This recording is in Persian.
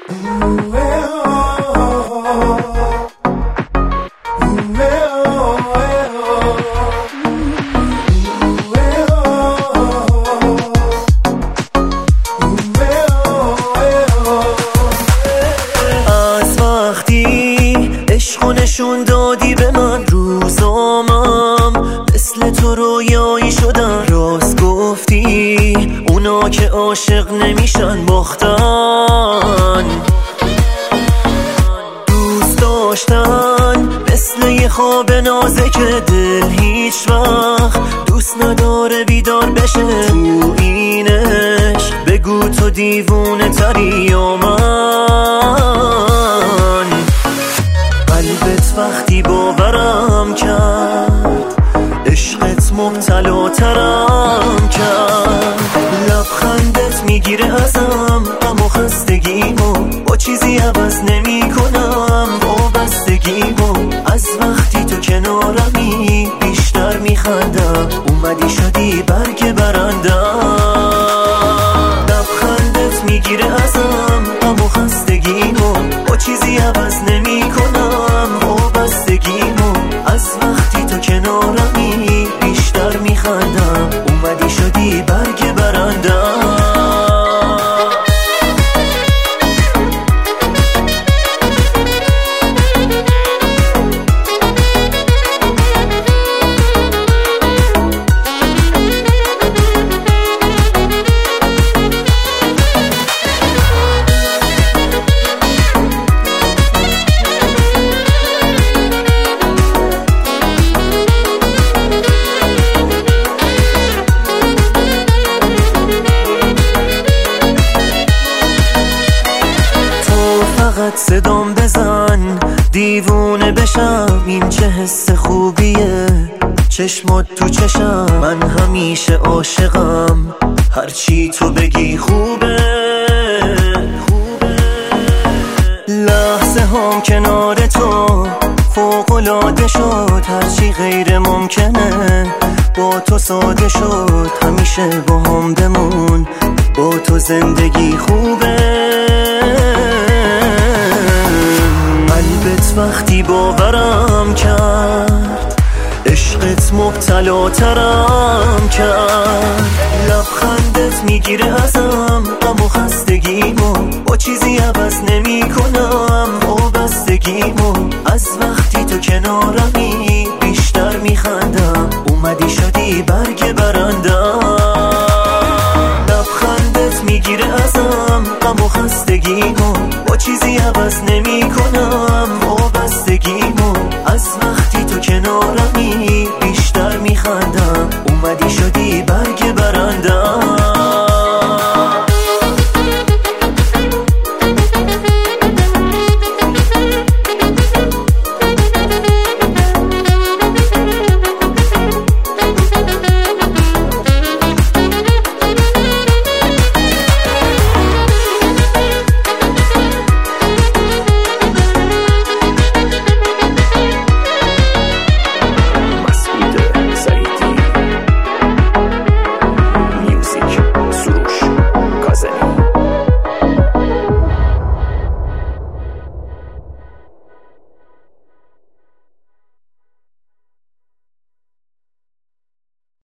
عشقو نشون دادی به من، روزامم مثل تو رویایی شدن. راست گفتی اونا که عاشق نمیشن باختن، دوست داشتن مثل یه خواب نازک دل هیچ وقت دوست نداره بیدار بشه. تو این عشق بگو تو دیوونه تری یا من؟ قلبت وقتی باورم کرد، عشقت مبتلاترم کرد. لبخندت میگیره ازم غم و خستگیمو، با چیزی عوض نمی کنم وابستگیمو. از وقتی تو کنارمی بیشتر میخندم، اومدی شدی برگ برندم. لبخندت میگیره ازم غم و خستگیمو، با چیزی عوض نمی کنم وابستگیمو. از وقتی تو کنارمی بیشتر میخندم، اومدی شدی برگ برندم. صدام بزن دیوونه بشم، این چه حس خوبیه چشمات تو چشم. من همیشه عاشقم، هرچی تو بگی خوبه. لحظه هم کنار تو فوق‌العاده شد، هرچی غیر ممکنه با تو ساده شد. همیشه با هم بمون، با تو زندگی خوبه. قلبت وقتی باورم کرد، عشقت مبتلاترم کرد. لبخندت میگیره ازم غم و خستگیمو، با چیزی عوض نمی کنم وابستگیمو. از وقتی تو کنارمی بیشتر میخندم، اومدی شدی برگ برندم. لبخندت میگیره ازم غم و خستگیمو، با چیزی عوض نمی کنم وابستگیمو. از وقتی تو کنارمی بیشتر میخندم، اومدی شدی برگ برندم.